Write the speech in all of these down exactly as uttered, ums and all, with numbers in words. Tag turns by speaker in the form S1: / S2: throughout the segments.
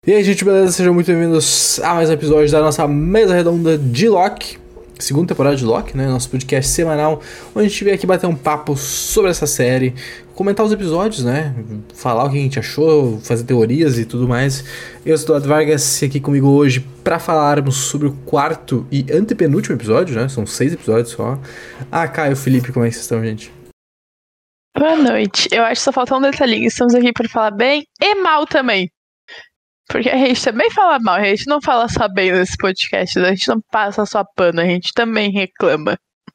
S1: E aí, gente, beleza? Sejam muito bem-vindos a mais um episódio da nossa mesa redonda de Loki, segunda temporada de Loki, né? Nosso podcast semanal, onde a gente vem aqui bater um papo sobre essa série, comentar os episódios, né? Falar o que a gente achou, fazer teorias e tudo mais. Eu sou o Eduardo Vargas e aqui comigo hoje para falarmos sobre o quarto e antepenúltimo episódio, né? São seis episódios só. Ah, Caio, Felipe, como é que vocês estão, gente?
S2: Boa noite. Eu acho que só falta um detalhinho. Estamos aqui para falar bem e mal também. Porque a gente também fala mal, a gente não fala só bem nesse podcast, a gente não passa só pano, a gente também reclama.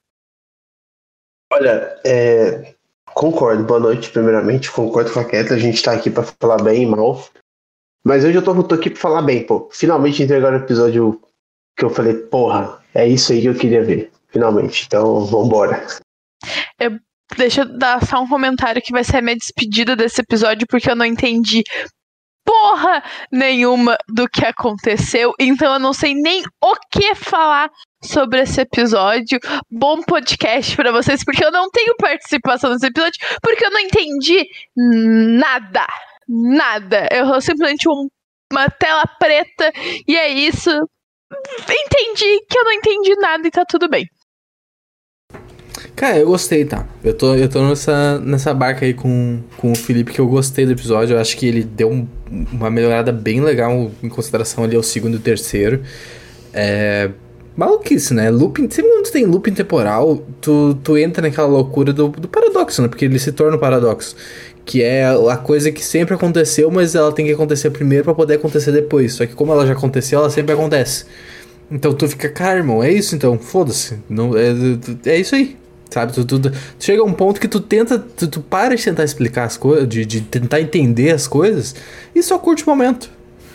S3: Olha, é, concordo, boa noite primeiramente, concordo com a Ketlin, a gente tá aqui pra falar bem e mal, mas hoje eu tô, tô aqui pra falar bem, pô, finalmente entregaram o episódio que eu falei, porra, é isso aí que eu queria ver, finalmente, então vambora.
S2: Eu, deixa eu dar só um comentário que vai ser a minha despedida desse episódio, porque eu não entendi porra nenhuma do que aconteceu, então eu não sei nem o que falar sobre esse episódio. Bom podcast pra vocês, porque eu não tenho participação nesse episódio, porque eu não entendi nada, nada. Eu sou simplesmente um, uma tela preta e é isso. Entendi que eu não entendi nada e tá tudo bem.
S1: Cara, eu gostei, tá? Eu tô, eu tô nessa, nessa barca aí com, com o Felipe, que eu gostei do episódio. Eu acho que ele deu um, uma melhorada bem legal em consideração ali ao segundo e terceiro. É... Maluquice, né? Looping, sempre quando tu tem looping temporal, tu, tu entra naquela loucura do, do paradoxo, né? Porque ele se torna um paradoxo. Que é a coisa que sempre aconteceu, mas ela tem que acontecer primeiro pra poder acontecer depois. Só que como ela já aconteceu, ela sempre acontece. Então tu fica, cara, irmão, é isso então, foda-se. Não, é, é isso aí. Sabe, tu, tu, tu chega a um ponto que tu tenta, tu, tu para de tentar explicar as coisas, de, de tentar entender as coisas, e só curte o momento.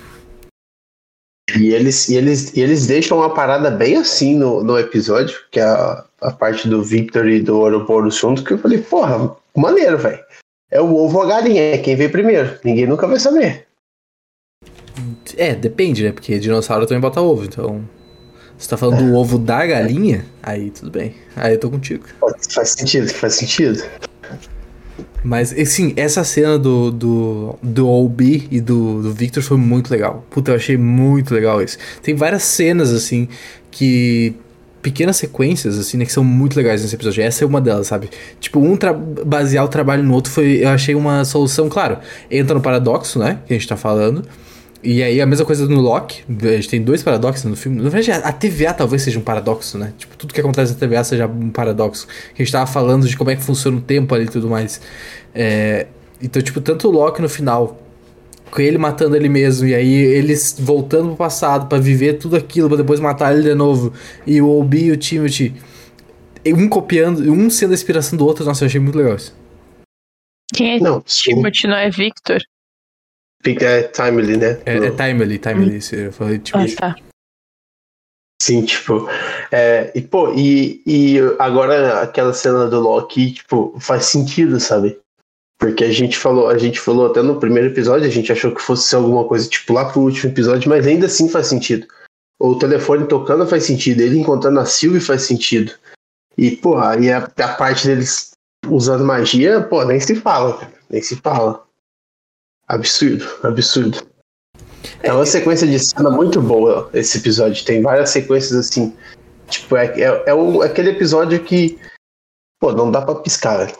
S3: E eles, e eles, e eles deixam uma parada bem assim no, no episódio, que é a, a parte do Victor e do Ouroboros junto, que eu falei, porra, maneiro, velho. É o ovo ou a galinha, é quem veio primeiro, ninguém nunca vai saber.
S1: É, depende, né, porque dinossauro também bota ovo, então... Você tá falando do ovo da galinha? Aí tudo bem. Aí eu tô contigo.
S3: Faz sentido, faz sentido.
S1: Mas, assim, essa cena do, do, do O B e do, do Victor foi muito legal. Puta, eu achei muito legal isso. Tem várias cenas, assim, que... Pequenas sequências, assim, né, que são muito legais nesse episódio. Essa é uma delas, sabe? Tipo, um tra- basear o trabalho no outro foi... Eu achei uma solução, claro. Entra no paradoxo, né, que a gente tá falando. E aí a mesma coisa no Loki, a gente tem dois paradoxos no filme. Na verdade, a T V A talvez seja um paradoxo, né? Tipo, tudo que acontece na T V A seja um paradoxo. A gente tava falando de como é que funciona o tempo ali e tudo mais. É... Então, tipo, tanto o Loki no final, com ele matando ele mesmo, e aí eles voltando pro passado pra viver tudo aquilo, pra depois matar ele de novo. E o Obi e o Timothy, um copiando, um sendo a inspiração do outro. Nossa, eu achei muito legal isso.
S2: Quem é
S3: Não,
S2: Timothy, não é Victor?
S3: É timely, né?
S1: É, é timely, timely, isso. Eu falei, tipo...
S2: Ah, tá.
S3: Sim, tipo, é, e pô, e, e agora aquela cena do Loki, tipo, faz sentido, sabe? Porque a gente falou, a gente falou até no primeiro episódio, a gente achou que fosse ser alguma coisa, tipo, lá pro último episódio, mas ainda assim faz sentido. O telefone tocando faz sentido, ele encontrando a Sylvie faz sentido. E, pô, aí a, a parte deles usando magia, pô, nem se fala, cara, nem se fala. Absurdo, absurdo. É uma sequência de cena muito boa esse episódio. Tem várias sequências assim. Tipo, é, é, é, o, é aquele episódio que, pô, não dá pra piscar, velho.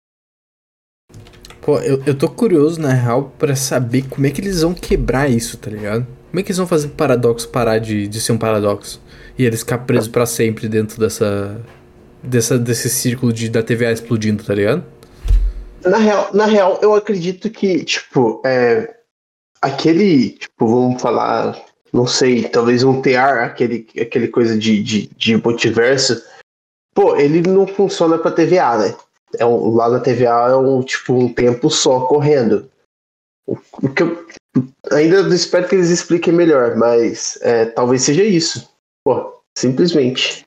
S1: Pô, eu, eu tô curioso, na real, pra saber como é que eles vão quebrar isso, tá ligado? Como é que eles vão fazer o paradoxo parar de, de ser um paradoxo? E eles ficar presos pra sempre dentro dessa, dessa desse círculo de, da T V A explodindo, tá ligado?
S3: Na real, na real, eu acredito que, tipo, é, aquele, tipo, vamos falar, não sei, talvez um T R, aquele, aquele coisa de, de, de multiverso, pô, ele não funciona pra T V A, né? É um, lá na T V A é um, tipo, um tempo só correndo. O, o que eu ainda espero que eles expliquem melhor, mas é, talvez seja isso. Pô, simplesmente.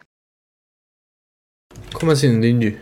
S1: Como assim? Não entendi.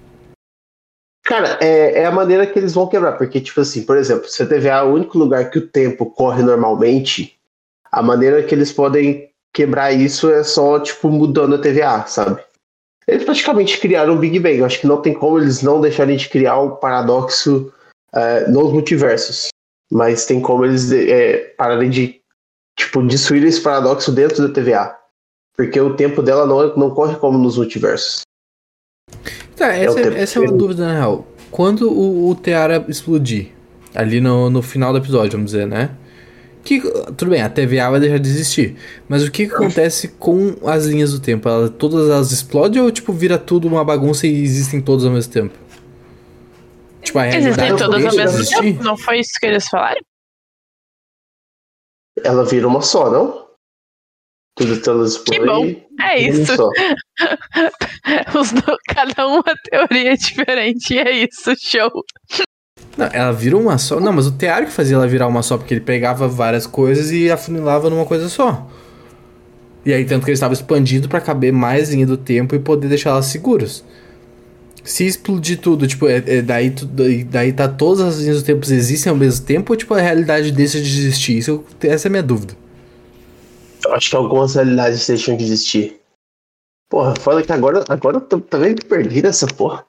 S3: Cara, é, é a maneira que eles vão quebrar, porque, tipo assim, por exemplo, se a T V A é o único lugar que o tempo corre normalmente, a maneira que eles podem quebrar isso é só, tipo, mudando a T V A, sabe? Eles praticamente criaram o Big Bang. Eu acho que não tem como eles não deixarem de criar o paradoxo uh, nos multiversos. mas tem como eles é, pararem de, tipo, destruir esse paradoxo dentro da T V A. Porque o tempo dela não, não corre como nos multiversos.
S1: Tá, essa é, é essa é uma dúvida, na real. Quando o, o Teara explodir, ali no, no final do episódio, vamos dizer, né? Que, tudo bem, a T V A vai deixar de existir. Mas o que, que acontece com as linhas do tempo? Ela, todas elas explodem ou, tipo, vira tudo uma bagunça e existem todas ao mesmo tempo? Tipo, a
S2: Existem
S1: realidade
S2: todas ao
S1: deixa de
S2: mesmo
S1: existir?
S2: tempo? Não foi isso que eles falaram?
S3: Ela vira uma só, não? Tudo elas
S2: Que bom, é isso. Os do, cada uma teoria diferente, e é isso, show.
S1: Não, ela vira uma só. Não, mas o Teara que fazia ela virar uma só, porque ele pegava várias coisas e afunilava numa coisa só. E aí, tanto que ele estava expandindo pra caber mais linha do tempo e poder deixar elas seguras. Se explodir tudo, tipo, é, é daí, daí, daí tá todas as linhas do tempo existem ao mesmo tempo ou, tipo, a realidade deixa de existir? Isso, essa é a minha dúvida.
S3: Eu acho que algumas realidades deixam de existir. Porra, foda que agora, agora eu tô também perdido essa porra.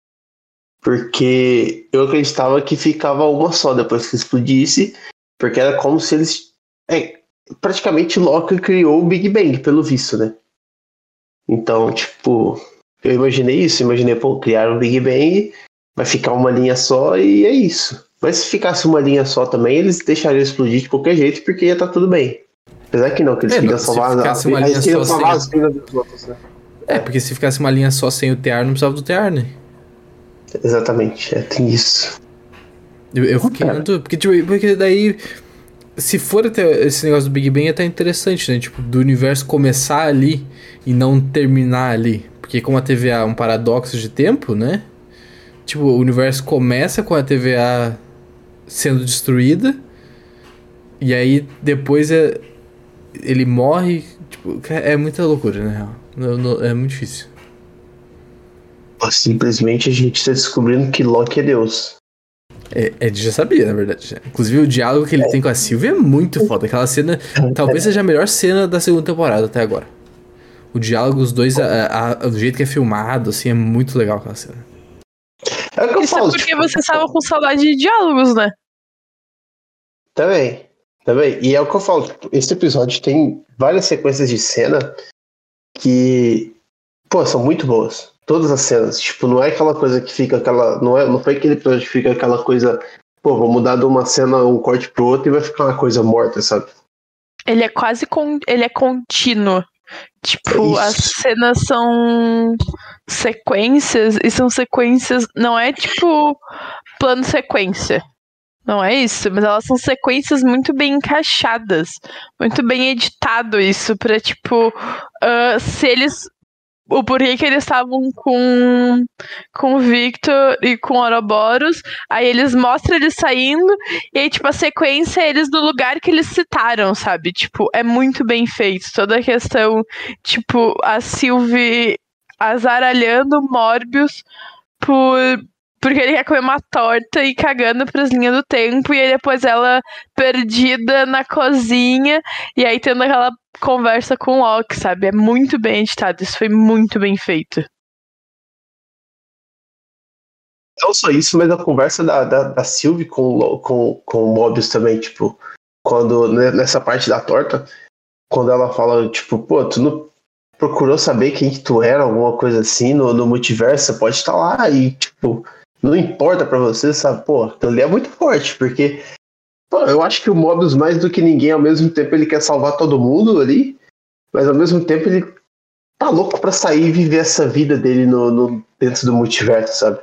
S3: Porque eu acreditava que ficava uma só depois que explodisse, porque era como se eles... É, praticamente Loki criou o Big Bang, pelo visto, né? Então, tipo, eu imaginei isso, imaginei, pô, criar um Big Bang, vai ficar uma linha só e é isso. Mas se ficasse uma linha só também, eles deixariam explodir de qualquer jeito, porque ia estar tudo bem. Apesar que não, que eles
S1: é,
S3: queriam
S1: não,
S3: salvar,
S1: ficasse uma linha
S3: queriam
S1: só
S3: salvar
S1: sem...
S3: as dos outros, né?
S1: É, porque se ficasse uma linha só sem o Tear, não precisava do Tear, né?
S3: Exatamente, é, tem isso.
S1: Eu, eu fiquei na dúvida, porque, tipo, porque daí, se for até esse negócio do Big Bang, é até interessante, né? Tipo, do universo começar ali e não terminar ali. Porque como a T V A é um paradoxo de tempo, né? Tipo, o universo começa com a T V A sendo destruída, e aí depois é, ele morre. Tipo, é muita loucura, na real. Não, não, é muito difícil.
S3: Simplesmente a gente está descobrindo que Loki é Deus.
S1: É, Ed já sabia, na verdade. Inclusive o diálogo que ele é. tem com a Sylvie é muito foda. Aquela cena talvez seja a melhor cena da segunda temporada até agora. O diálogo, os dois, a, a, o jeito que é filmado, assim, é muito legal aquela cena.
S3: É o que eu
S2: Isso
S3: falo,
S2: é porque
S3: tipo,
S2: você estava com saudade de diálogos, né?
S3: Também, também. E é o que eu falo, tipo, esse episódio tem várias sequências de cena que, pô, são muito boas. Todas as cenas, tipo, não é aquela coisa que fica aquela, não é, não foi aquele episódio que fica aquela coisa, pô, vou mudar de uma cena um corte pro outro e vai ficar uma coisa morta, sabe?
S2: Ele é quase con... ele é contínuo. Tipo,
S3: é
S2: as cenas são sequências e são sequências, não é tipo plano sequência. Não é isso, mas elas são sequências muito bem encaixadas, muito bem editado isso pra, tipo, uh, se eles o porquê que eles estavam com, com o Victor e com o Ouroboros, aí eles mostram eles saindo, e aí, tipo, a sequência é eles no lugar que eles citaram, sabe? Tipo, é muito bem feito. Toda a questão, tipo, a Sylvie azaralhando o Morbius por... porque ele quer comer uma torta e cagando pras linhas do tempo, e aí depois ela perdida na cozinha, e aí tendo aquela conversa com o Loki, sabe? É muito bem editado, isso foi muito bem feito.
S3: Não só isso, mas a conversa da, da, da Sylvie com, com, com o Mobius também, tipo, quando, nessa parte da torta, quando ela fala, tipo, pô, tu não procurou saber quem que tu era, alguma coisa assim, no, no multiverso, você pode estar lá e, tipo, não importa pra você, sabe? Pô, aquilo ali é muito forte, porque pô, eu acho que o Mobius, mais do que ninguém, ao mesmo tempo ele quer salvar todo mundo ali, mas ao mesmo tempo ele tá louco pra sair e viver essa vida dele no, no, dentro do multiverso, sabe?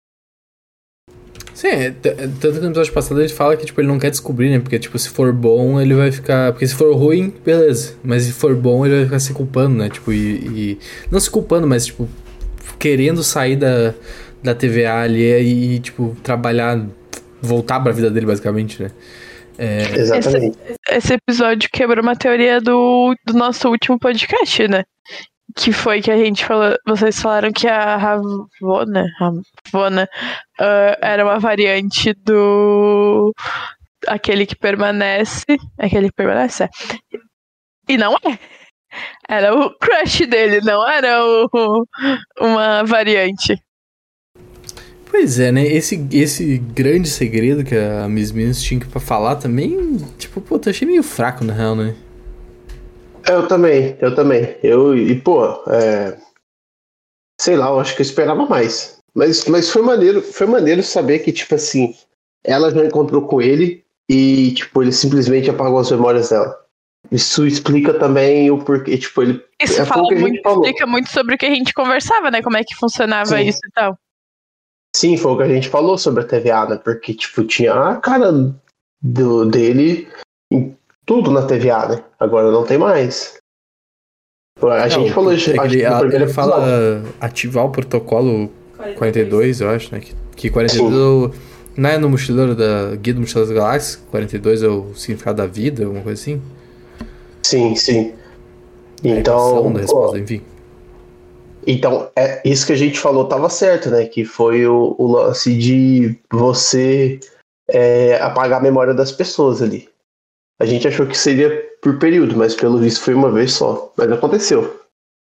S1: Sim, é, t- tanto que no episódio passado ele fala que tipo, ele não quer descobrir, né? Porque tipo, se for bom, ele vai ficar... Porque se for ruim, beleza. Mas se for bom, ele vai ficar se culpando, né? Tipo, e... e... Não se culpando, mas tipo, querendo sair da, da T V A ali e, tipo, trabalhar... Voltar pra vida dele, basicamente, né? É...
S3: Exatamente.
S2: Esse, esse episódio quebrou uma teoria do, do nosso último podcast, né? Que foi que a gente falou. Vocês falaram que a Ravonna, Ravonna uh, era uma variante do. Aquele que permanece. Aquele que permanece? É. E não é. Era o crush dele, não era o, uma variante.
S1: Pois é, né? Esse, esse grande segredo que a Miss Minutes tinha pra falar também, tipo, pô, eu achei meio fraco, na real, né?
S3: Eu também, eu também. Eu, e, pô, é... sei lá, eu acho que eu esperava mais. Mas, mas foi maneiro, foi maneiro saber que, tipo assim, ela já encontrou com ele e, tipo, ele simplesmente apagou as memórias dela. Isso explica também o porquê, tipo, ele...
S2: Isso
S3: é
S2: fala
S3: que a gente
S2: muito,
S3: falou.
S2: explica muito sobre o que a gente conversava, né? Como é que funcionava
S3: Sim.
S2: isso e tal.
S3: Sim, foi o que a gente falou sobre a T V A, né? Porque, tipo, tinha a cara do, dele em tudo na T V A, né? Agora não tem mais. A
S1: Não,
S3: gente falou isso
S1: é que
S3: acho
S1: ele,
S3: que no
S1: a-
S3: primeiro
S1: ele
S3: episódio.
S1: fala ativar o protocolo quarenta e dois, eu acho, né? Que, que quarenta e dois
S3: Sim.
S1: é o, não é no mochileiro da Guia do Mochileiro das Galáxias, quarenta e dois é o significado da vida, alguma coisa assim.
S3: Sim, sim.
S1: A equação
S3: Então,
S1: da
S3: pô,
S1: resposta, enfim.
S3: então, é isso que a gente falou tava certo, né? Que foi o, o lance de você é, apagar a memória das pessoas ali. A gente achou que seria por período, mas pelo visto foi uma vez só. Mas aconteceu.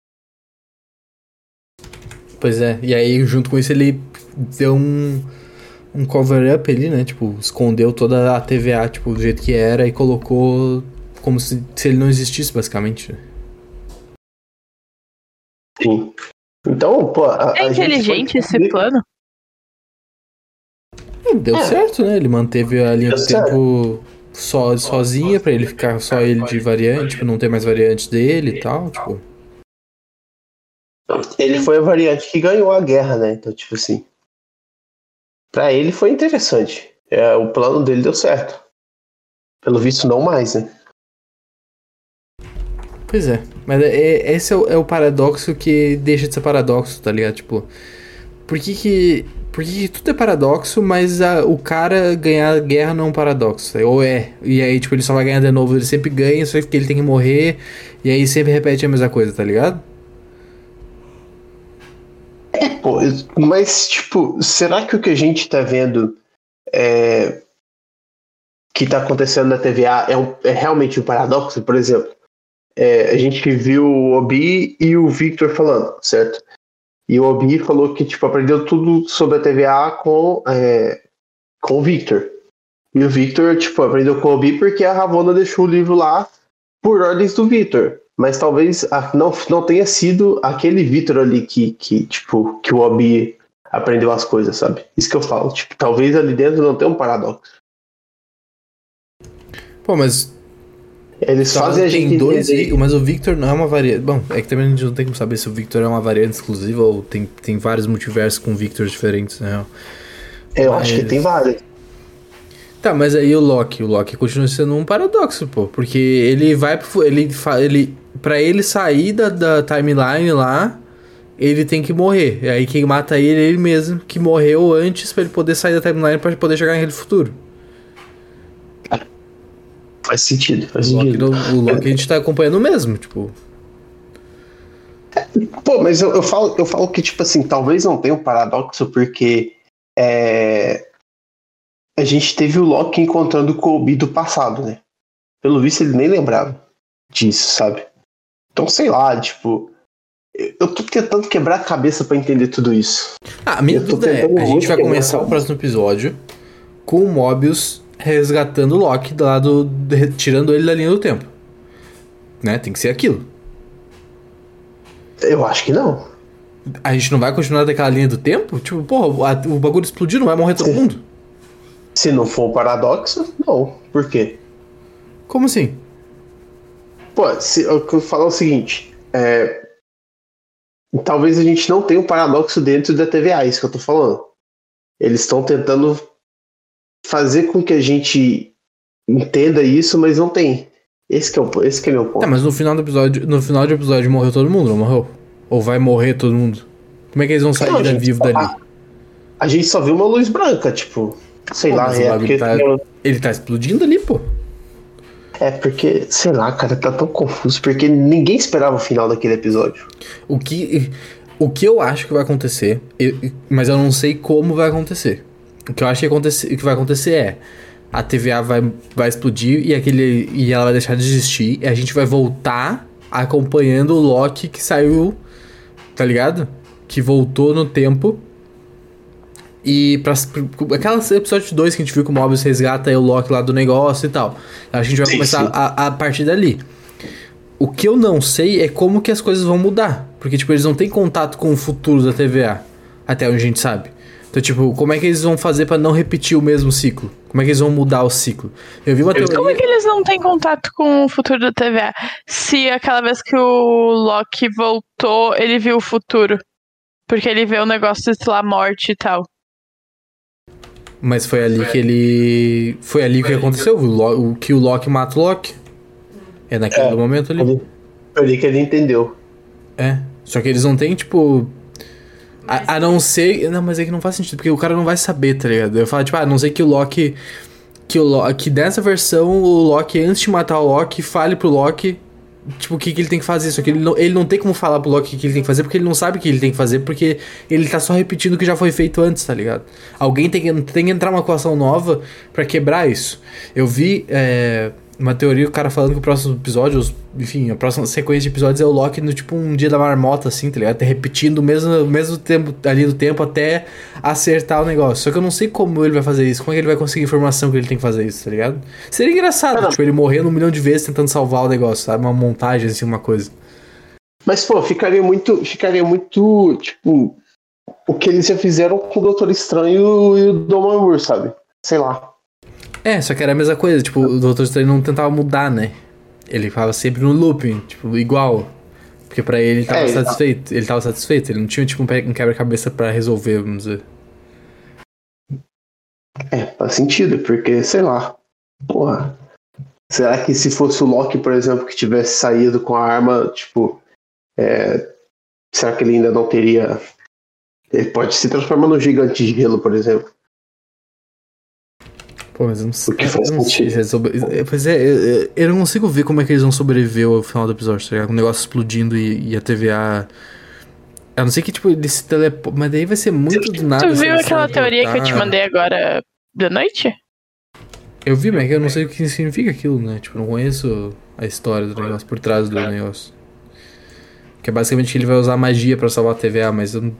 S1: Pois é, e aí junto com isso ele deu um, um cover-up ali, né? Tipo, escondeu toda a T V A, tipo, do jeito que era e colocou como se, se ele não existisse, basicamente.
S3: Sim. Então, pô, a,
S2: É
S3: a gente
S2: inteligente
S3: foi...
S2: esse plano?
S1: Deu
S3: É.
S1: certo, né? Ele manteve a linha
S3: Deu
S1: do tempo só, sozinha, pra ele ficar só ele de variante, tipo, não ter mais variantes dele e tal, tipo.
S3: Ele foi a variante que ganhou a guerra, né? Então, tipo assim, pra ele foi interessante. É, o plano dele deu certo. Pelo visto, não mais, né?
S1: Pois é, mas é, é- esse é o, é o paradoxo que deixa de ser paradoxo, tá ligado? Tipo, por que que, por que, que tudo é paradoxo, mas a- o cara ganhar a guerra não é um paradoxo? Ou é, e aí, tipo, ele só vai ganhar de novo, ele sempre ganha, só que ele tem que morrer, e aí sempre repete a mesma coisa, tá ligado?
S3: Pô, mas, tipo, será que o que a gente tá vendo é, que tá acontecendo na T V A é, um- é realmente um paradoxo? Por exemplo, é, a gente viu o Obi e o Victor falando, certo? E o Obi falou que, tipo, aprendeu tudo sobre a T V A com, é, com o Victor. E o Victor, tipo, aprendeu com o Obi porque a Ravonna deixou o livro lá por ordens do Victor. Mas talvez a- não, não tenha sido aquele Victor ali que, que, tipo, que o Obi aprendeu as coisas, sabe? Isso que eu falo. Tipo, talvez ali dentro não tenha um paradoxo.
S1: Pô, mas
S3: Eles
S1: tá,
S3: fazem a
S1: tem
S3: gente
S1: dois,
S3: entender.
S1: Vi- mas o Victor não é uma variante. Bom, é que também a gente não tem como saber se o Victor é uma variante exclusiva ou tem, tem vários multiversos com Victors diferentes, na real.
S3: Eu acho que
S1: Mas-
S3: tem vários.
S1: Tá, mas aí o Loki, o Loki continua sendo um paradoxo, pô, porque ele vai pro, ele fa- ele para ele sair da, da timeline lá, ele tem que morrer. E aí quem mata ele é ele mesmo, que morreu antes pra ele poder sair da timeline pra poder chegar naquele futuro.
S3: Faz sentido, faz
S1: O Loki,
S3: sentido.
S1: não- o Loki a gente tá acompanhando mesmo, tipo.
S3: Pô, mas eu, eu, falo, eu falo que, tipo assim, talvez não tenha um paradoxo, porque é, a gente teve o Loki encontrando com o Obi do passado, né? Pelo visto, ele nem lembrava disso, sabe? Então, sei lá, tipo, eu eu tô tentando quebrar a cabeça pra entender tudo isso.
S1: Ah, a minha
S3: Eu tô
S1: dúvida é,
S3: tentando
S1: a gente
S3: muito
S1: vai
S3: quebrar
S1: começar
S3: essa-
S1: o próximo episódio com o Mobius resgatando o Loki do lado, de- tirando ele da linha do tempo. Né? Tem que ser aquilo.
S3: Eu acho que não.
S1: A gente não vai continuar daquela linha do tempo? Tipo, porra, a- o bagulho explodiu, não vai morrer todo
S3: Sim.
S1: mundo?
S3: Se não for um paradoxo, não. Por quê?
S1: Como assim?
S3: Pô, se, eu eu falo o seguinte, é, talvez a gente não tenha um paradoxo dentro da T V A, isso que eu tô falando. Eles estão tentando fazer com que a gente entenda isso, mas não tem. Esse que é, o, esse que é meu ponto.
S1: Tá, mas no final do episódio, no final do episódio morreu todo mundo, não morreu? Ou vai morrer todo mundo? Como é que eles vão sair
S3: Não,
S1: da
S3: gente,
S1: vivo
S3: a-
S1: dali?
S3: A gente só viu uma luz branca, tipo, sei
S1: Pô,
S3: lá,
S1: mas o
S3: é
S1: bagulho
S3: porque,
S1: tá- Ele tá explodindo ali, pô.
S3: é porque, sei lá, cara, tá tão confuso, porque ninguém esperava o final daquele episódio.
S1: O que, o que eu acho que vai acontecer, eu- mas eu não sei como vai acontecer. O que eu acho que, acontecer, que vai acontecer é a T V A vai, vai explodir e, aquele, e ela vai deixar de existir e a gente vai voltar acompanhando o Loki que saiu, tá ligado? Que voltou no tempo E pra, pra aquele episódio dois que a gente viu que o Mobius resgata o Loki lá do negócio e tal. A gente vai sim, começar sim. A, a partir dali. O que eu não sei é como que as coisas vão mudar. Porque, tipo, eles não têm contato com o futuro da T V A. Até onde a gente sabe. Então, tipo, como é que eles vão fazer pra não repetir o mesmo ciclo? Como é que eles vão mudar o ciclo? Eu vi uma teoria...
S2: Como é que eles não têm contato com o futuro da T V A? Se aquela vez que o Loki voltou, ele viu o futuro. Porque ele vê o negócio de lá, morte e tal.
S1: Mas foi ali que ele... Foi ali que aconteceu. O, Lo... o que o Loki mata o Loki. É naquele é, momento ali.
S3: Foi ali que ele entendeu.
S1: É. Só que eles não têm, tipo... A, a não ser... Não, mas é que não faz sentido. Porque o cara não vai saber, tá ligado? Eu falo, tipo, ah, a não ser que o Loki... Que, o Loki, que dessa versão, o Loki, antes de matar o Loki, fale pro Loki... Tipo, o que, que ele tem que fazer. Só que ele não, ele não tem como falar pro Loki o que ele tem que fazer, porque ele não sabe o que ele tem que fazer, porque ele tá só repetindo o que já foi feito antes, tá ligado? Alguém tem que, tem que entrar uma equação nova pra quebrar isso. Eu vi é, uma teoria, o cara falando que o próximo episódio, os, enfim, a próxima sequência de episódios é o Loki no tipo um dia da marmota, assim, tá ligado? Tá repetindo o mesmo, o mesmo tempo ali do tempo até acertar o negócio. Só que eu não sei como ele vai fazer isso, como é que ele vai conseguir informação que ele tem que fazer isso, tá ligado? Seria engraçado, ah, tipo, ele morrendo um milhão de vezes tentando salvar o negócio, sabe? Uma montagem, assim, uma coisa.
S3: Mas, pô, ficaria muito, ficaria muito, tipo, o que eles já fizeram com o Doutor Estranho e o Dormammu, sabe? Sei lá.
S1: É, só que era a mesma coisa, tipo, o Doutor Estranho não tentava mudar, né? Ele ficava sempre no looping, tipo, igual. Porque pra ele ele tava é, satisfeito. Ele tava satisfeito, ele não tinha, tipo, um quebra-cabeça pra resolver, vamos dizer.
S3: É, faz sentido, porque, sei lá, porra. Será que se fosse o Loki, por exemplo, que tivesse saído com a arma, tipo, é, será que ele ainda não teria... Ele pode se transformar num gigante de gelo, por exemplo.
S1: Pô, mas eu não sei.
S3: Porque faz
S1: eu não sei se é sobre... Pois é, eu, eu não consigo ver como é que eles vão sobreviver ao final do episódio, tá ligado? Com o negócio explodindo e, e a T V A... A não ser que, tipo, ele se teleporta... Mas daí vai ser muito do nada.
S2: Tu viu aquela teoria que eu te mandei agora da noite?
S1: Eu vi, mas eu não sei o que significa aquilo, né? Tipo, eu não conheço a história do negócio, por trás do negócio. Que é basicamente que ele vai usar magia pra salvar a T V A, mas eu não...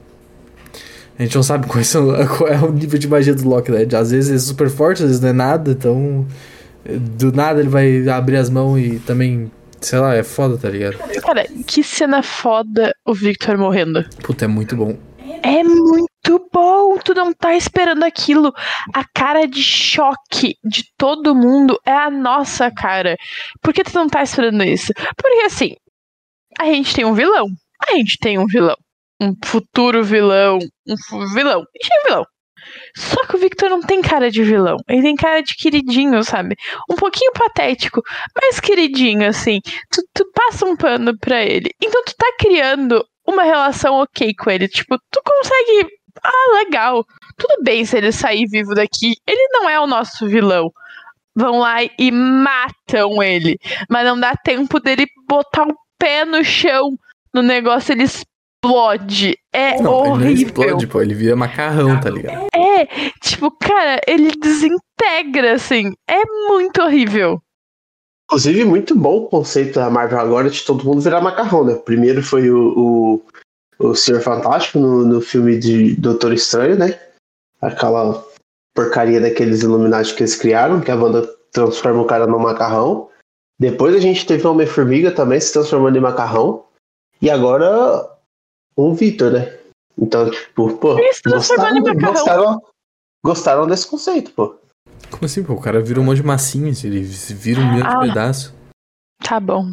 S1: A gente não sabe qual é, qual é o nível de magia do Loki, né? Às vezes é super forte, às vezes não é nada, então... Do nada ele vai abrir as mãos e também... Sei lá, é foda, tá ligado?
S2: Cara, que cena foda o Victor morrendo.
S1: Puta, é muito bom.
S2: É muito bom, tu não tá esperando aquilo. A cara de choque de todo mundo é a nossa cara. Por que tu não tá esperando isso? Porque assim, a gente tem um vilão. A gente tem um vilão. Um futuro vilão. Um vilão. A gente tem um vilão. Só que o Victor não tem cara de vilão. Ele tem cara de queridinho, sabe? Um pouquinho patético, mas queridinho, assim. Tu, tu passa um pano pra ele. Então tu tá criando uma relação ok com ele. Tipo, tu consegue... Ah, legal. Tudo bem se ele sair vivo daqui. Ele não é o nosso vilão. Vão lá e matam ele. Mas não dá tempo dele botar o pé no chão no negócio, ele explode. É
S1: não,
S2: horrível.
S1: Ele não explode, pô. Ele vira macarrão, tá ligado?
S2: É, tipo, cara, ele desintegra, assim. É muito horrível.
S3: Inclusive, muito bom o conceito da Marvel agora de todo mundo virar macarrão, né? Primeiro foi o, o, o Senhor Fantástico no, no filme de Doutor Estranho, né? Aquela porcaria daqueles Illuminati que eles criaram, que a Wanda transforma o cara num macarrão. Depois a gente teve o Homem-Formiga também se transformando em macarrão. E agora o Victor, né? Então, tipo, pô, gostaram, gostaram, gostaram desse conceito, pô.
S1: Como assim, pô? O cara vira um monte de massinhas, ele vira um milhão ah, de pedaços.
S2: Tá bom.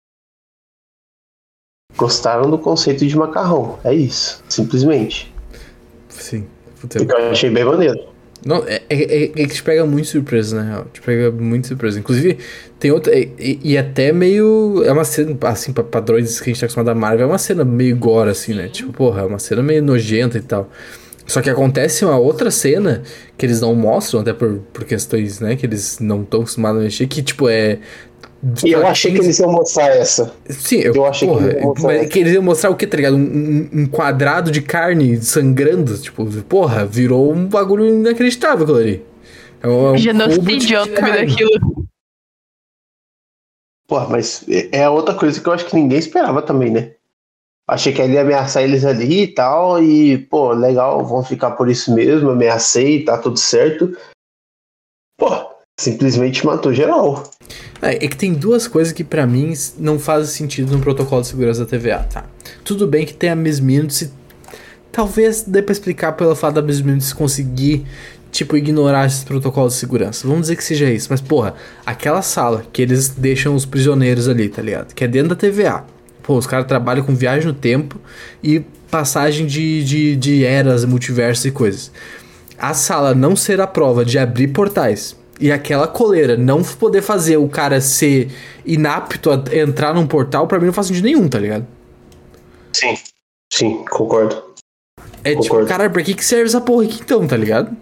S3: Gostaram do conceito de macarrão, é isso, simplesmente.
S1: Sim.
S3: Puta, eu achei bem maneiro.
S1: Não, é, é, é que te pega muito surpresa, né? Te pega muito surpresa. Inclusive, tem outra. E, e até meio. É uma cena, assim, pra padrões que a gente tá acostumado da Marvel, é uma cena meio gore, assim, né? Tipo, porra, é uma cena meio nojenta e tal. Só que acontece uma outra cena que eles não mostram, até por, por questões, né? Que eles não estão acostumados a mexer, que, tipo, é.
S3: E eu achei que eles iam mostrar essa.
S1: Sim, eu,
S3: eu achei
S1: porra,
S3: que, eles iam mostrar,
S1: mas que eles iam mostrar o que, tá ligado? Um, um quadrado de carne sangrando. Tipo, porra, virou um bagulho inacreditável aquilo ali. É um,
S2: genocídio o nome daquilo.
S3: Porra, mas é a outra coisa que eu acho que ninguém esperava também, né? achei que ele ia ameaçar eles ali e tal, e, pô, legal, vão ficar por isso mesmo, ameacei, tá tudo certo. Pô, simplesmente matou geral.
S1: É, é que tem duas coisas que pra mim não fazem sentido no protocolo de segurança da T V A, tá? Tudo bem que tem a Miss Minutes, talvez dê pra explicar pelo fato da Miss Minutes conseguir, tipo, ignorar esses protocolos de segurança. Vamos dizer que seja isso, mas porra, aquela sala que eles deixam os prisioneiros ali, tá ligado? Que é dentro da T V A. Pô, os caras trabalham com viagem no tempo e passagem de, de, de eras, multiversos e coisas. A sala não ser a prova de abrir portais e aquela coleira não poder fazer o cara ser inapto a entrar num portal, pra mim não faz sentido nenhum, tá ligado?
S3: Sim, sim, concordo.
S1: É
S3: concordo.
S1: tipo, caralho, pra que, que serve essa porra aqui então, tá ligado?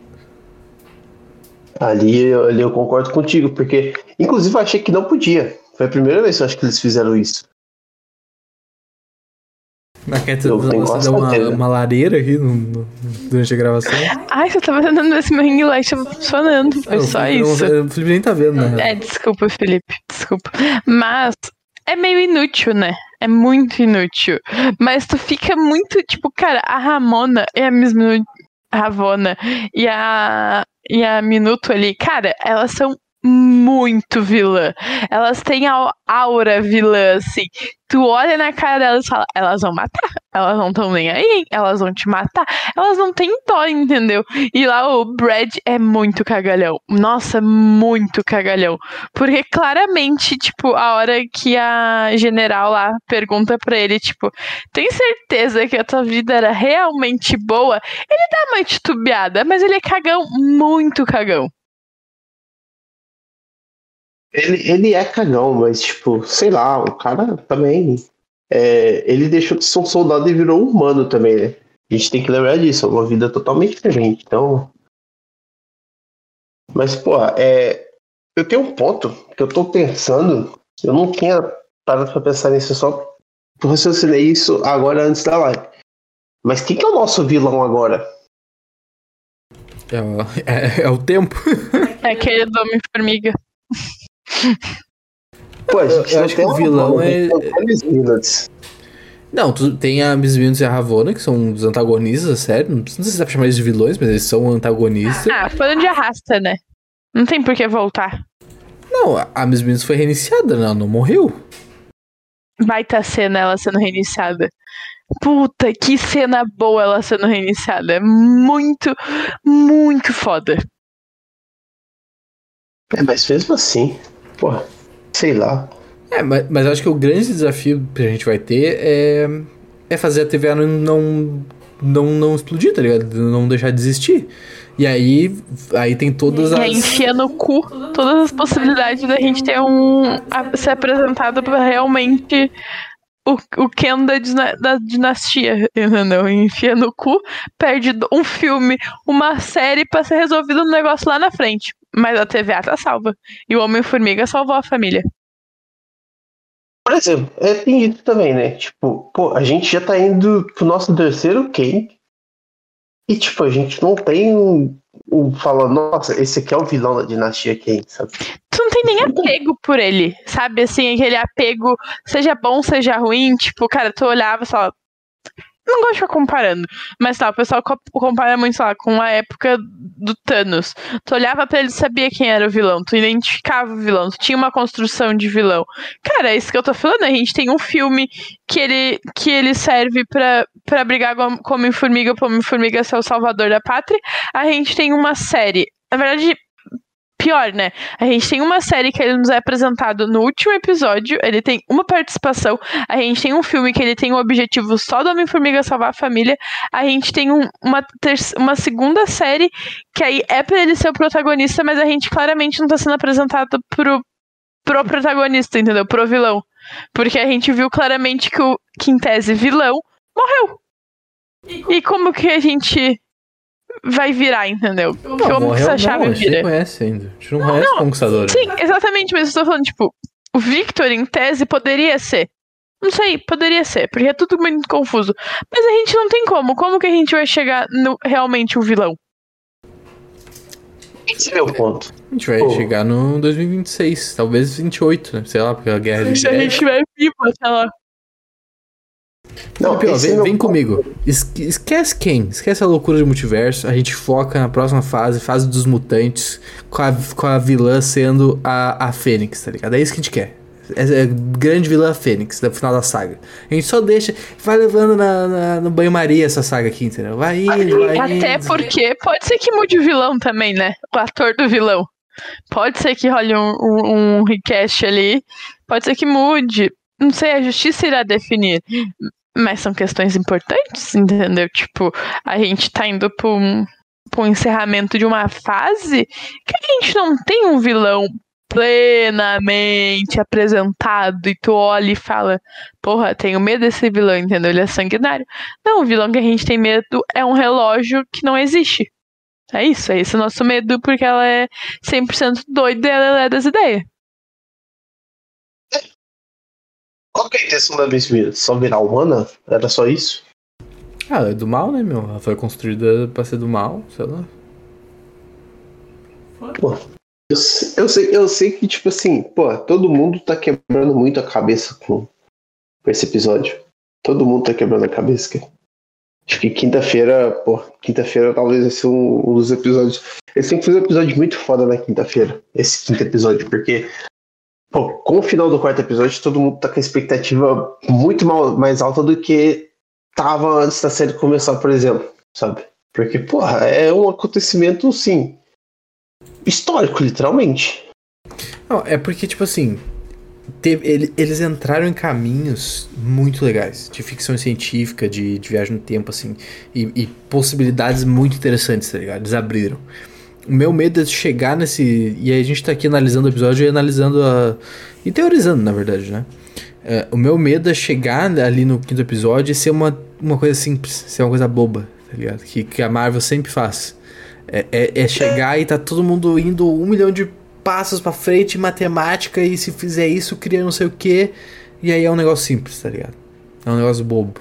S3: Ali, ali eu concordo contigo, porque inclusive eu achei que não podia. Foi a primeira vez que eu acho que eles fizeram isso.
S1: Mas quer tu, você deu uma, uma lareira aqui no, no, durante a gravação?
S2: Ai, você tava tentando ver se meu ring light tava funcionando. Foi
S1: não,
S2: só
S1: não,
S2: isso.
S1: O Felipe nem tá vendo, né?
S2: É, desculpa, Felipe. Desculpa. Mas é meio inútil, né? É muito inútil. Mas tu fica muito, tipo, cara, a Ramona é a mesma Ravona e a, e a Minuto ali, cara, elas são muito vilã. Elas têm a aura vilã, assim. Tu olha na cara delas e fala, elas vão matar. Elas não estão nem aí, hein? Elas vão te matar. Elas não têm dó, entendeu? E lá o Brad é muito cagalhão. Nossa, muito cagalhão. Porque claramente, tipo, a hora que a general lá pergunta pra ele, tipo, tem certeza que a tua vida era realmente boa? Ele dá uma titubeada, mas ele é cagão, muito cagão.
S3: Ele, ele é cagão, mas, tipo, sei lá, o cara também. É, ele deixou de ser um soldado e virou um humano também, né? A gente tem que lembrar disso, é uma vida totalmente diferente. Então. Mas, pô, é, eu tenho um ponto que eu tô pensando. Eu não tinha parado pra pensar nisso, só raciocinei isso agora antes da live. Mas quem que é o nosso vilão agora?
S1: É, o- é, é o tempo.
S2: É aquele do Homem-Formiga.
S3: Pô, a gente
S1: eu
S3: não
S1: acho
S3: tem
S1: que o
S3: uma
S1: vilão
S3: bola,
S1: é-
S3: a gente tem Miss Minutes.
S1: Não, tu tem a Miss Minutes e a Ravonna, que são os antagonistas da série. Não sei se dá pra chamar eles de vilões, mas eles são antagonistas.
S2: Ah, foram de arrasta, né? Não tem por que voltar.
S1: Não, a- a Miss Minutes foi reiniciada, né? Ela não morreu.
S2: Baita cena ela sendo reiniciada. Puta, que cena boa ela sendo reiniciada. Muito, muito foda.
S3: É, mas mesmo assim, porra, sei lá.
S1: É, mas, mas eu acho que o grande desafio que a gente vai ter é, é fazer a T V A não, não, não, não explodir, tá ligado? Não deixar de existir. E aí, aí tem todas
S2: E
S1: as...
S2: aí enfia no cu todas as possibilidades da gente ter um. A, ser apresentado pra realmente o, o Ken da, dina- da dinastia, entendeu? Enfia no cu, perde um filme, uma série pra ser resolvido um negócio lá na frente. Mas a T V A tá salva. E o Homem-Formiga salvou a família.
S3: Por exemplo, é, tem isso também, né? Tipo, pô, a gente já tá indo pro nosso terceiro Ken. E, tipo, a gente não tem um, um fala, nossa, esse aqui é o vilão da dinastia Ken, sabe?
S2: Tu não tem nem apego por ele, sabe? Assim, aquele apego, seja bom, seja ruim. Tipo, cara, tu olhava e falava. Não gosto de ficar comparando, mas tá, o pessoal co- compara muito, sei lá, com a época do Thanos. Tu olhava pra ele e sabia quem era o vilão, tu identificava o vilão, tu tinha uma construção de vilão. Cara, é isso que eu tô falando, a gente tem um filme que ele, que ele serve pra, pra brigar com com o Homem-Formiga, pro Homem-Formiga ser o salvador da pátria. A gente tem uma série, na verdade... Pior, né? A gente tem uma série que ele nos é apresentado no último episódio, ele tem uma participação, a gente tem um filme que ele tem o objetivo só do Homem-Formiga salvar a família, a gente tem um- uma, ter- uma segunda série que aí é pra ele ser o protagonista, mas a gente claramente não tá sendo apresentado pro, pro protagonista, entendeu? Pro vilão. Porque a gente viu claramente que o, que em tese, vilão morreu. E como que a gente vai virar, entendeu?
S1: Não,
S2: Como que
S1: morreu,
S2: essa
S1: não,
S2: chave
S1: a gente
S2: vira?
S1: nem conhece ainda. A gente não conhece o Conquistador.
S2: Sim, exatamente, mas eu tô falando, tipo, o Victor, em tese, poderia ser. Não sei, poderia ser, porque é tudo muito confuso. Mas a gente não tem como. Como que a gente vai chegar no realmente o vilão?
S3: Esse é meu ponto.
S1: A gente vai
S3: Pô.
S1: chegar no dois mil e vinte e seis, talvez vinte e oito, né? Sei lá, porque a guerra de
S2: Se a gente estiver vivo até lá.
S1: Não, Felipe, ó, vem,
S3: não...
S1: vem comigo. Esque- esquece quem? Esquece a loucura de multiverso. A gente foca na próxima fase, fase dos mutantes, com a, com a vilã sendo a, a Fênix, tá ligado? É isso que a gente quer. É, é grande vilã Fênix, no final da saga. A gente só deixa, vai levando na, na- no banho-maria essa saga aqui, entendeu? Vai indo, vai indo.
S2: Até porque pode ser que mude o vilão também, né? O ator do vilão. Pode ser que role um, um, um recast ali. Pode ser que mude. Não sei, a justiça irá definir. Mas são questões importantes, entendeu? Tipo, a gente tá indo pra um, pra um encerramento de uma fase que a gente não tem um vilão plenamente apresentado e tu olha e fala, porra, tenho medo desse vilão, entendeu? Ele é sanguinário. Não, o vilão que a gente tem medo é um relógio que não existe. É isso, é esse o nosso medo, porque ela é cem por cento doida e ela é das ideias.
S3: Qual que é a intenção da Miss Mira? Só virar humana? Era só isso?
S1: Ah, ela é do mal, né, meu? Ela foi construída pra ser do mal, sei lá.
S3: Pô, eu, se- eu, sei, eu sei que, tipo assim, pô, todo mundo tá quebrando muito a cabeça com, com esse episódio. Todo mundo tá quebrando a cabeça, cara. Acho que quinta-feira, pô, quinta-feira talvez vai ser um, um dos episódios. Eles têm que fazer um episódio muito foda na quinta-feira, esse quinto episódio, porque, pô, com o final do quarto episódio, todo mundo tá com a expectativa muito mal- mais alta do que tava antes da série começar, por exemplo, sabe? Porque, porra, é um acontecimento, sim, histórico, literalmente.
S1: Não, é porque, tipo assim, teve- ele- eles entraram em caminhos muito legais, de ficção científica, de, de viagem no tempo, assim, e, e possibilidades muito interessantes, tá ligado? Eles abriram. O meu medo é de chegar nesse... E aí a gente tá aqui analisando o episódio e analisando a... E teorizando, na verdade, né? É, o meu medo é chegar ali no quinto episódio e ser uma, uma coisa simples, ser uma coisa boba, tá ligado? Que, que a Marvel sempre faz. É, é, é chegar e tá todo mundo indo um milhão de passos pra frente em matemática e se fizer isso, cria não sei o que. E aí é um negócio simples, tá ligado? É um negócio bobo.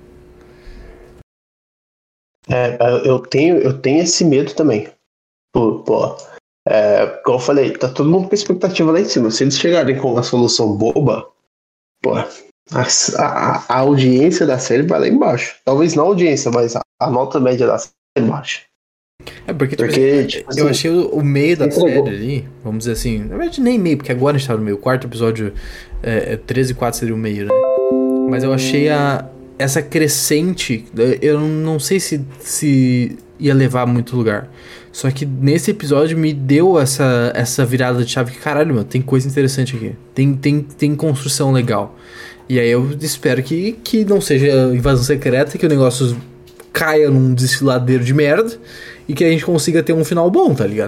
S3: É, eu tenho, eu tenho esse medo também. Pô, pô, é, como eu falei, tá todo mundo com expectativa lá em cima. Se eles chegarem com uma solução boba, pô, a, a, a audiência da série vai lá embaixo. Talvez não a audiência, mas a, a nota média da série vai embaixo.
S1: É porque, tipo,
S3: Porque,
S1: assim,
S3: tipo
S1: eu
S3: assim,
S1: achei o, o meio da
S3: entregou.
S1: série ali, vamos dizer assim, na verdade nem meio, porque agora a gente tá no meio, o quarto episódio, é, é treze e quatro seria o meio, né? Mas eu achei a, essa crescente, eu não sei se, se ia levar a muito lugar, só que nesse episódio me deu essa, essa virada de chave que, caralho, meu, tem coisa interessante aqui, tem, tem, tem construção legal. E aí eu espero que, que não seja invasão secreta, que o negócio caia num desfiladeiro de merda e que a gente consiga ter um final bom, tá ligado?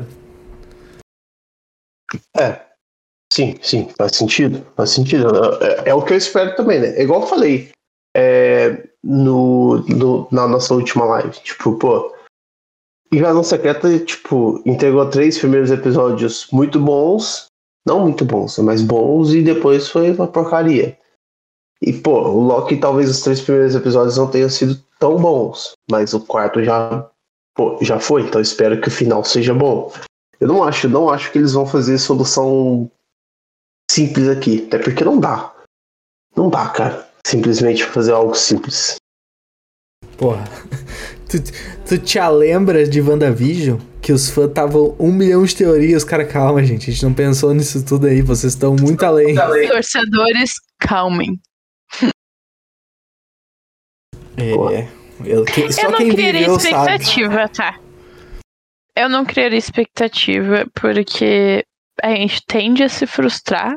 S3: É, sim, sim, faz sentido, faz sentido. É, é o que eu espero também, né? É igual eu falei é, no, no, na nossa última live. Tipo, pô, Invasão Secreta, tipo, entregou três primeiros episódios muito bons, não muito bons, mas bons, e depois foi uma porcaria. E, pô, o Loki, talvez os três primeiros episódios não tenham sido tão bons, mas o quarto já, pô, já foi, então espero que o final seja bom. Eu não acho, não acho que eles vão fazer solução simples aqui, até porque não dá. Não dá, cara, simplesmente fazer algo simples.
S1: Porra, tu, tu te lembra de WandaVision? Que os fãs estavam um milhão de teorias, os caras, calma, gente, a gente não pensou nisso tudo aí, vocês estão muito além.
S2: Torcedores, calmem.
S1: É, eu, que, só
S2: Eu não
S1: quem
S2: criaria
S1: viveu sabe.
S2: expectativa, tá? Eu não criaria expectativa porque a gente tende a se frustrar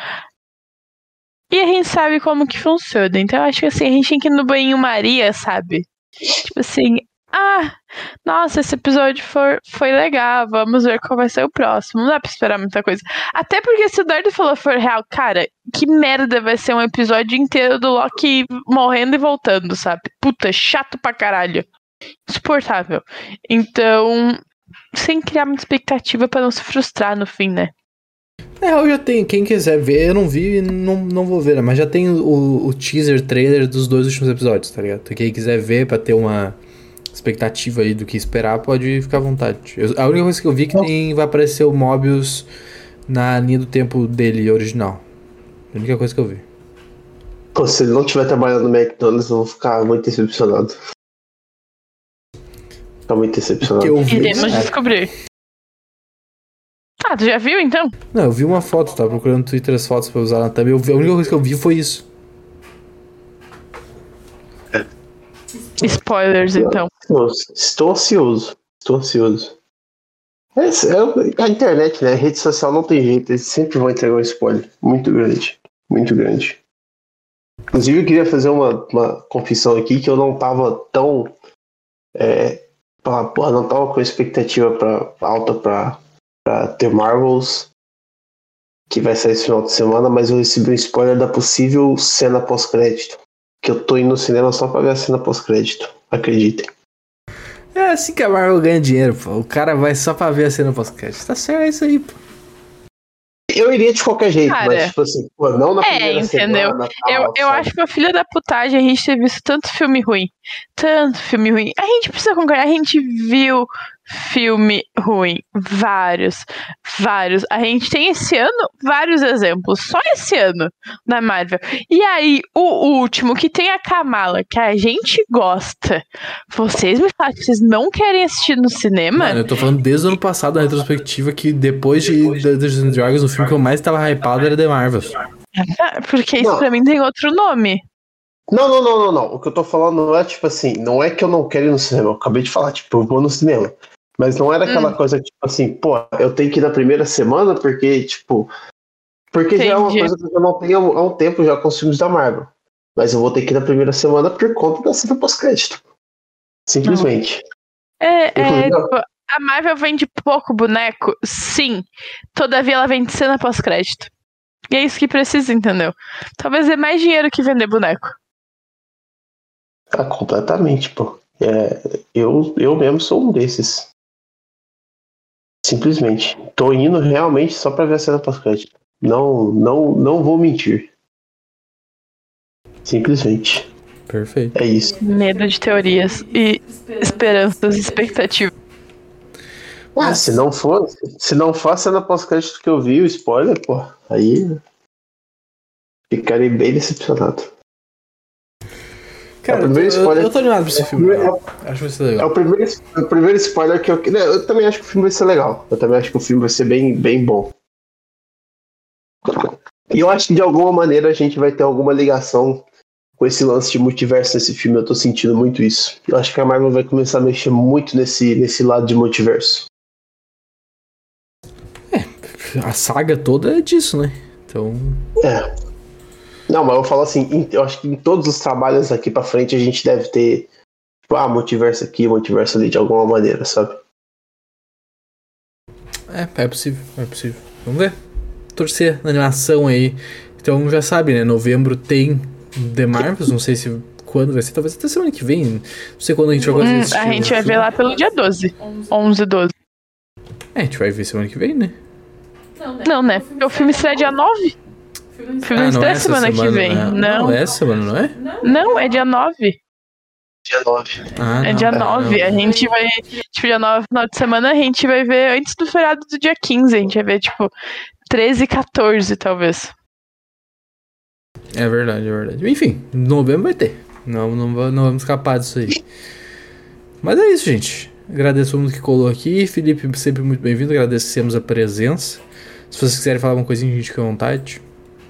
S2: e a gente sabe como que funciona. Então eu acho que assim, a gente tem que ir no banho Maria, sabe? Tipo assim, ah, nossa, esse episódio foi, foi legal, vamos ver qual vai ser o próximo. Não dá pra esperar muita coisa. Até porque se o Dardo falou for real, cara, que merda vai ser um episódio inteiro do Loki morrendo e voltando, sabe? Puta, chato pra caralho. Insuportável. Então, sem criar muita expectativa pra não se frustrar no fim, né?
S1: É, eu já tenho, quem quiser ver, eu não vi e não, não vou ver, né? Mas já tem o, o teaser, trailer dos dois últimos episódios, tá ligado? Quem quiser ver pra ter uma expectativa aí do que esperar, pode ficar à vontade. Eu, a única coisa que eu vi é que tem, vai aparecer o Mobius na linha do tempo dele original. A única coisa que eu vi.
S3: Pô, se ele não estiver trabalhando no McDonald's, eu vou ficar muito decepcionado. Ficar muito decepcionado.
S1: Eu vi,
S2: Iremos
S1: cara.
S2: descobrir. Ah, tu já viu então?
S1: Não, eu vi uma foto, tava procurando no Twitter as fotos pra usar na thumb. Eu vi, a única coisa que eu vi foi isso.
S2: Spoilers, então.
S3: Estou ansioso. Estou ansioso. É, é, a internet, né? A rede social não tem jeito. Eles sempre vão entregar um spoiler. Muito grande. Muito grande. Inclusive, eu queria fazer uma, uma confissão aqui que eu não tava tão. É, pra, porra, não tava com expectativa pra, alta pra, pra The Marvels, que vai sair esse final de semana, mas eu recebi um spoiler da possível cena pós-crédito. Que eu tô indo no cinema só pra ver a cena pós-crédito. Acreditem.
S1: É assim que a Marvel ganha dinheiro, pô. O cara vai só pra ver a cena pós-crédito. Tá certo, é isso aí, pô.
S3: Eu iria de qualquer jeito,
S2: Cara,
S3: mas tipo assim, pô, não na
S2: é,
S3: primeira
S2: entendeu?
S3: semana. Tal,
S2: Eu, eu
S3: sabe?
S2: acho que a filha da putagem a gente ter visto tanto filme ruim. Tanto filme ruim. A gente precisa concordar, a gente viu filme ruim. Vários. Vários. A gente tem esse ano vários exemplos. Só esse ano na Marvel. E aí, o último, que tem a Kamala, que a gente gosta. Vocês me falam que vocês não querem assistir no cinema?
S1: Mano, eu tô falando desde o ano passado, na retrospectiva, que depois de Dungeons and Dragons, o filme que eu mais tava hypado era The Marvels.
S2: Porque isso
S3: Não.
S2: pra mim tem outro nome.
S3: Não, não, não, não, não. O que eu tô falando não é tipo assim, não é que eu não quero ir no cinema. Eu acabei de falar, tipo, eu vou no cinema. Mas não era aquela
S2: Hum.
S3: coisa tipo assim, pô, eu tenho que ir na primeira semana porque, tipo. Porque já é uma
S2: Entendi.
S3: coisa que eu não tenho há um tempo já com os filmes da Marvel. Mas eu vou ter que ir na primeira semana por conta da cena pós-crédito. Simplesmente.
S2: É, é,
S3: Inclusive,
S2: tipo, a Marvel vende pouco boneco? Sim. Todavia ela vende cena pós-crédito. E é isso que precisa, entendeu? Talvez dê mais dinheiro que vender boneco.
S3: tá completamente, pô. É, eu, eu mesmo sou um desses. Simplesmente. Tô indo realmente só pra ver a cena pós-crédito. Não, não, não vou mentir. Simplesmente.
S1: Perfeito.
S3: É isso.
S2: Medo de teorias e esperanças, expectativas.
S3: Ah, se não for, se não for a cena pós-crédito que eu vi, o spoiler, pô, aí ficarei bem decepcionado.
S1: Cara,
S3: É o
S1: eu, tô,
S3: primeiro
S1: eu,
S3: spoiler-
S1: eu tô animado pra esse filme.
S3: É,
S1: Acho que vai ser
S3: é
S1: legal.
S3: o primeiro, é o primeiro spoiler que eu. Né, eu também acho que o filme vai ser legal. Eu também acho que o filme vai ser bem, bem bom. E eu acho que de alguma maneira a gente vai ter alguma ligação com esse lance de multiverso nesse filme. Eu tô sentindo muito isso. Eu acho que a Marvel vai começar a mexer muito nesse, nesse lado de multiverso.
S1: A saga toda é disso, né? Então.
S3: É. Não, mas eu falo assim, em- eu acho que em todos os trabalhos daqui pra frente a gente deve ter, tipo, ah, multiverso aqui, multiverso ali, de alguma maneira, sabe?
S1: É, é possível, é possível. Vamos ver. Torcer na animação aí. Então já sabe, né? Novembro tem The Marvels. Não sei se quando vai ser, talvez até semana que vem. Não sei quando a gente vai conseguir
S2: Hum,
S1: assistir
S2: a gente
S1: o
S2: vai
S1: filme.
S2: ver lá pelo dia doze. onze, doze.
S1: É, a gente vai ver semana que vem, né?
S2: Não, né? Porque o filme estreia dia nove. O filme
S1: Ah, não
S2: estreia
S1: é essa
S2: semana, que vem.
S1: né?
S2: Não.
S1: Não é essa semana, não é?
S2: Não, é dia nove.
S3: Dia nove.
S1: Ah,
S2: É
S1: não,
S2: dia
S1: não,
S2: nove.
S1: não.
S2: A gente vai. Tipo, dia nove, final de semana, a gente vai ver antes do feriado do dia quinze. A gente vai ver, tipo, treze e quatorze, talvez.
S1: É verdade, é verdade. Enfim, novembro vai ter. Não, não, va- não vamos escapar disso aí. Mas é isso, gente. Agradeço a todo mundo que colou aqui. Felipe, sempre muito bem-vindo. Agradecemos a presença. Se vocês quiserem falar uma coisinha, a gente fica à vontade.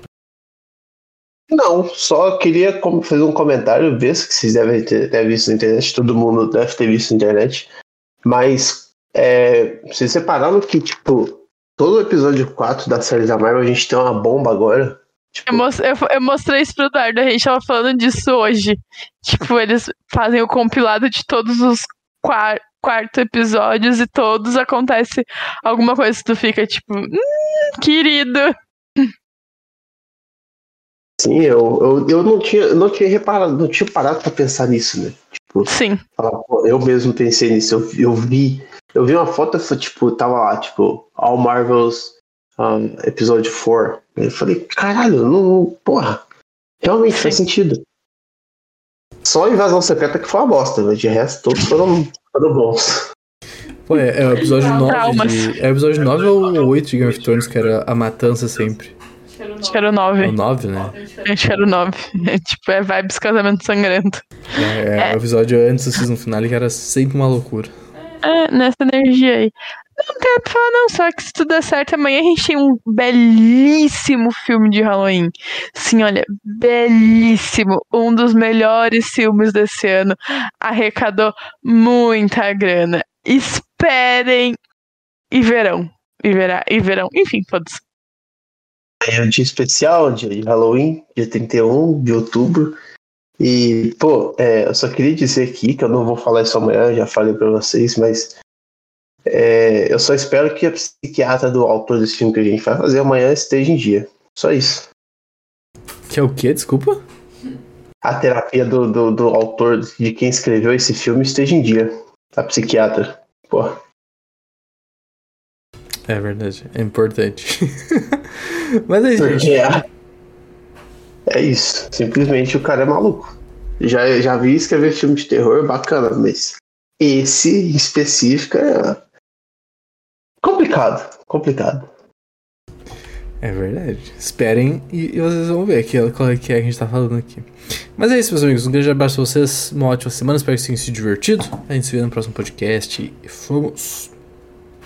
S3: Não, só queria com- fazer um comentário, ver se vocês devem ter, ter visto na internet, todo mundo deve ter visto na internet, mas é, vocês separaram que, tipo, todo o episódio quatro da série da Marvel a gente tem uma bomba agora? Tipo,
S2: Eu, mos- eu, eu mostrei isso pro Eduardo, a gente tava falando disso hoje. Tipo, eles fazem o compilado de todos os quar- quarto episódios e todos acontece alguma coisa que tu fica, tipo, hum, querido.
S3: sim, eu, eu, eu não tinha, eu não tinha reparado, não tinha parado pra pensar nisso, né? Tipo,
S2: Sim.
S3: falar, pô, eu mesmo pensei nisso, eu, eu vi, eu vi uma foto, foi, tipo, tava lá, tipo, All Marvels um, episódio quatro. Eu falei, caralho, não, porra, realmente faz
S2: Sim.
S3: sentido. Só a Invasão Secreta que foi uma bosta, mas de resto todos foram, foram bons.
S1: Pô, é, é o episódio nove
S2: Traumas.
S1: de... É o episódio nove ou oito de Game of Thrones, que era a matança sempre.
S2: Acho que era o nove.
S1: É o nove, né?
S2: Acho que era o nove. É, tipo, é vibes casamento sangrento.
S1: É, é,
S2: É.
S1: o episódio antes do season finale que era sempre uma loucura.
S2: É, nessa energia aí. Não tem nada pra falar, não. Só que se tudo der certo, amanhã a gente tem um belíssimo filme de Halloween. Sim, olha, belíssimo. Um dos melhores filmes desse ano. Arrecadou muita grana. Esperem e verão. E verá, e verão. Enfim, todos.
S3: É um dia especial, dia de Halloween, dia trinta e um de outubro. E, pô, é, eu só queria dizer aqui que eu não vou falar isso amanhã, já falei pra vocês, mas é, eu só espero que a psiquiatra do autor desse filme que a gente vai fazer amanhã esteja em dia. Só isso.
S1: Que é o quê? Desculpa?
S3: A terapia do, do, do autor, de quem escreveu esse filme, esteja em dia. A psiquiatra. Pô.
S1: É verdade, é importante. Mas é isso, gente.
S3: É. É isso. Simplesmente o cara é maluco. Já, já vi escrever filme de terror bacana, mas esse em específico é complicado. Complicado.
S1: É verdade. Esperem e, e vocês vão ver que, qual é que é que a gente tá falando aqui. Mas é isso, meus amigos. Um grande abraço pra vocês. Uma ótima semana. Espero que vocês tenham se divertido. A gente se vê no próximo podcast. E fomos!